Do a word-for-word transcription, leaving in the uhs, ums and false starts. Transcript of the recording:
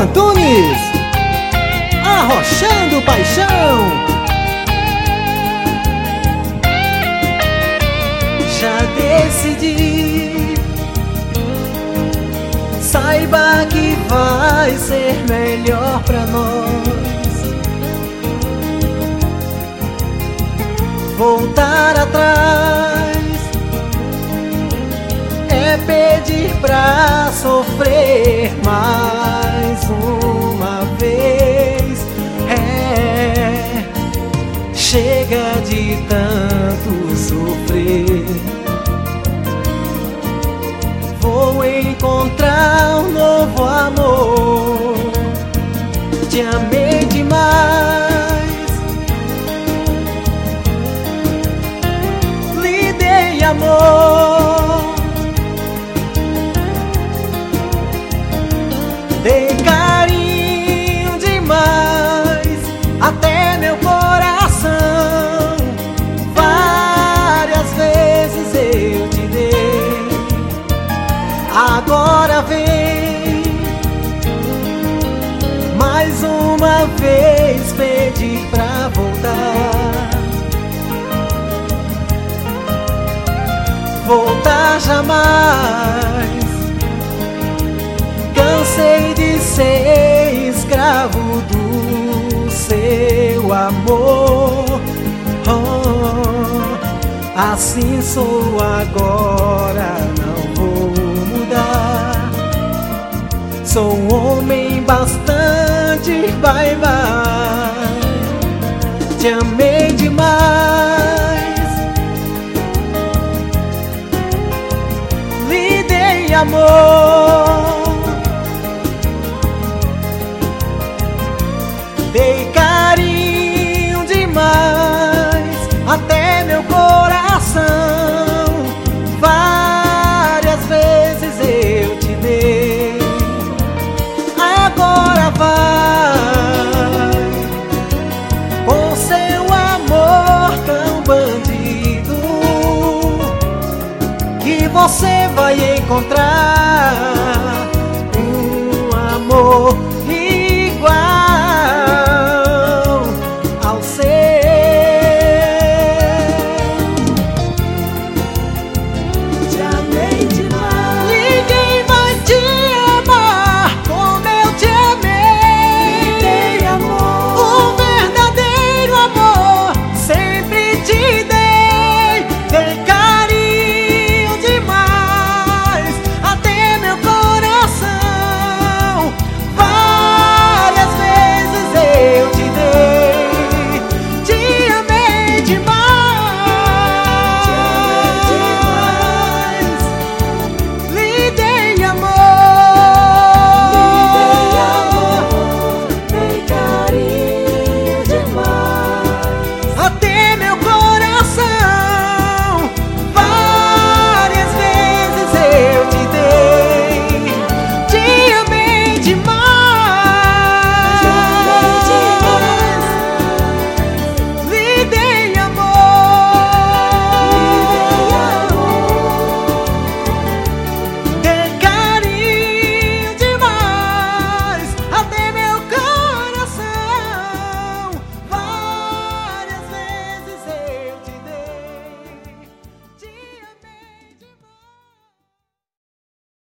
Antunes, arrochando paixão. Já decidi, saiba que vai ser melhor pra nós. Voltar atrás é pedir pra sofrer mais uma vez. É, chega de tanto sofrer. Vou encontrar um novo amor. Te amei demais, lhe dei amor, dei carinho demais, até meu coração. Várias vezes eu te dei. Agora vem mais uma vez pedir pra voltar. Voltar jamais. Cansei de ser escravo do seu amor. Oh, assim sou agora, não vou mudar. Sou um homem bastante vai-vai. Te amei demais, lhe dei amor, dei carinho demais, até meu coração. Várias vezes eu te dei. Agora vai com seu amor tão bandido, que você vai encontrar um amor